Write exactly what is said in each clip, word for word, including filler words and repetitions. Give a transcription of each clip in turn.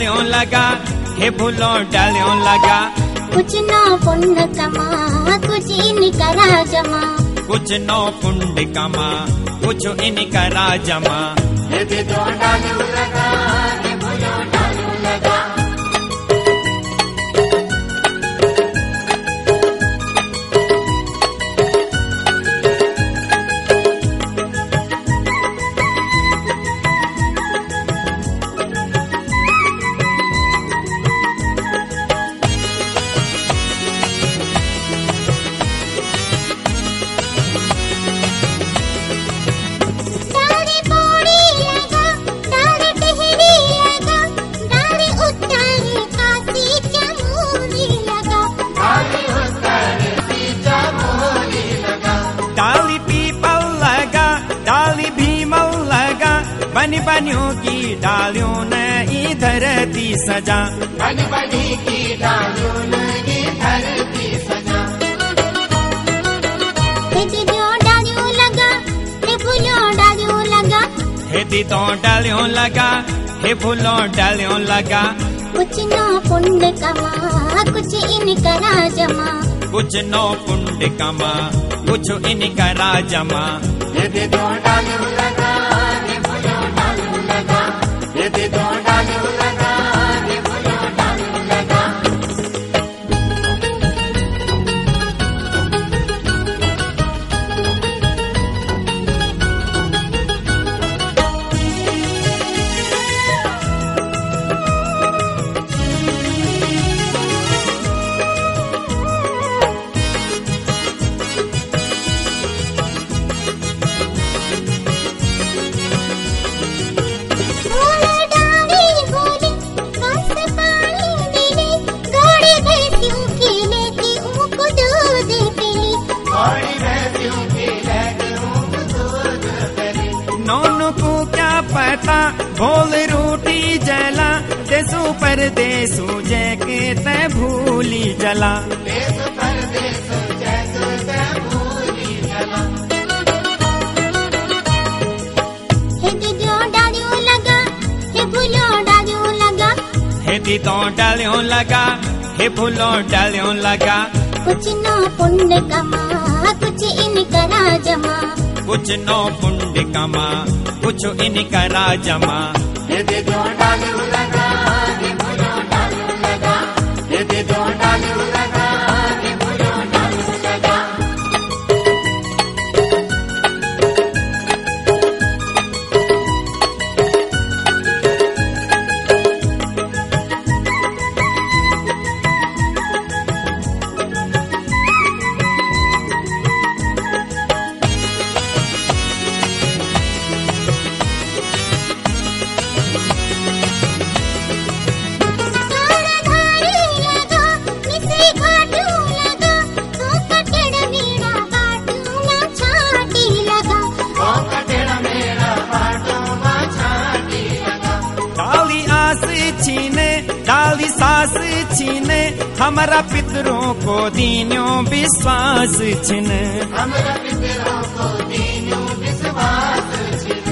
डालियों लगा, हे फूलों डालियों लगा। कुछ नौ पुण्य कमा, कुछ इनका राजमा। कुछ नौ पुण्य कमा, कुछ इनका राजमा। हे दो डालियों लगा, हे फूलों डालियों लगा। बनी बनियों की डालियों ने इधर दी सजा। बनी बनी की डालियों ने इधर दी सजा। हे दीदों डालियों लगा, हे फूलों डालियों लगा। हे दीदों डालियों लगा, हे फूलों डालियों लगा। कुछ नौ पुण्य कमा, कुछ इनका राजमा। कुछ नौ पुण्य कमा, कुछ इनका राजमा। हे दीदों डालियों लगा, ये दो डालियों लगा, ये फूलों डालियों लगा। पता भोल रोटी जला, देसु परदेसु जय के ते भूली जला। देसु परदेसु जय के ते भूली जला। हे दीदों डालियों लगा, हे फूलों डालियों लगा। हे दीदों डालियों लगा, हे फूलों डालियों लगा। कुछ नौ पुण्य कमा, कुछ इनका राजमा। कुछ नौ पुण्य कमा, कुछ इनका राजमा। ये दो डालियों लगा, ये फूलों डालियों लगा। ये दो डालियों लगा, ये फूलों डालियों लगा। डाली सास छीने, हमारा पितरों को दीन्यों विश्वास छिन। हमारा पितरों को दीन्यों विश्वास छिन।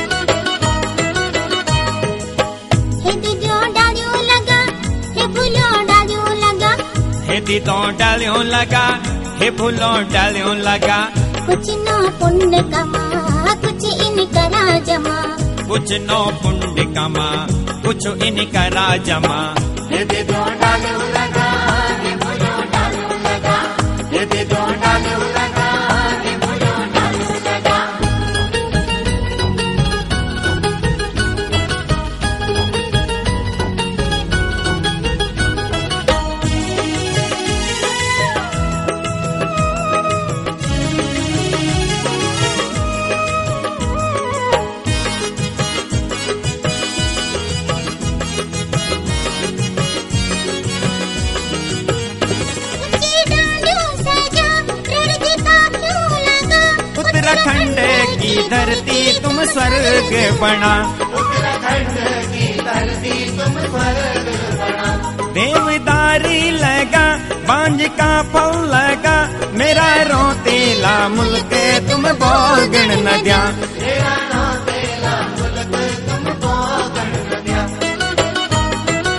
हे दीदों डालियों लगा, हे फूलों डालियों लगा। हे दीदों डालियों लगा, हे फूलों डालियों लगा। कुछ नौ पुण्य कमा, कुछ इनका राजमा। कुछ नौ पुण्य कमा, कुछ इनका राजमा। ये दो डालियों लगा, ये फूलों डालियों लगा। ये दो डालियों लगा, ये फूलों डालियों लगा। उत्तराखंड की धरती तुम स्वर्ग बना। उत्तराखंड की धरती तुम स्वर्ग बना। देवदारी लगा, बांझ का फल लगा, मेरा रोतेला मुल्क तुम बोगण न दिया। मेरा रोतेला मुल्क तुम बोगण न दिया।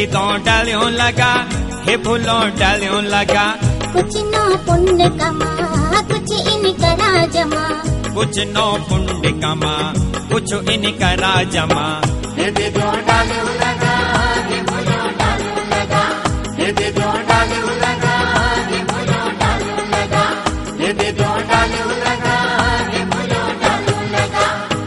दीदों डालियों लगा, हे फूलों डालियों लगा। कुछ नौ पुण्य कमा, कुछ इन करा जमा। कुछ नौ पुण्य कमा, कुछ इन करा जमा। हे दीदों डालियों लगा, हे फूलों डालियों लगा। हे दीदों डालियों लगा, हे फूलों डालियों लगा। हे दीदों डालियों लगा, हे फूलों डालियों लगा।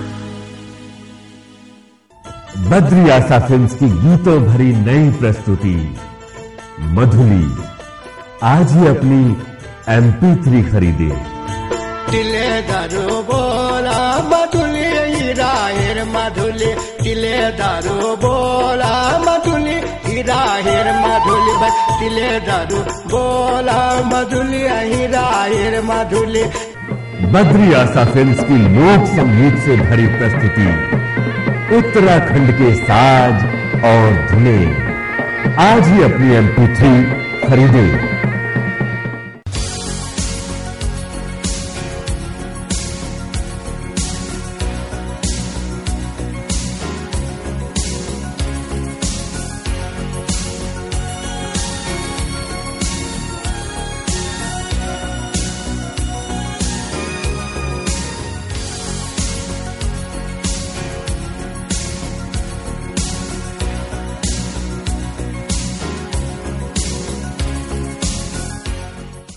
बद्री आशा फिल्म्स की गीतों भरी नई प्रस्तुति मधुली आज ही अपनी एम पी थ्री खरीदे। टिले दारू बोला मधुली हीरा हेर मधुली। टिले दारू बोला मधुली हीरा हेर मधुली। टिले दारू बोला मधुली हीरा हेर मधुली। बद्री आशा फिल्म्स की लोक संगीत से भरी प्रस्तुति उत्तराखंड के साज और धुनें आज ही अपनी एम पी थ्री खरीदें।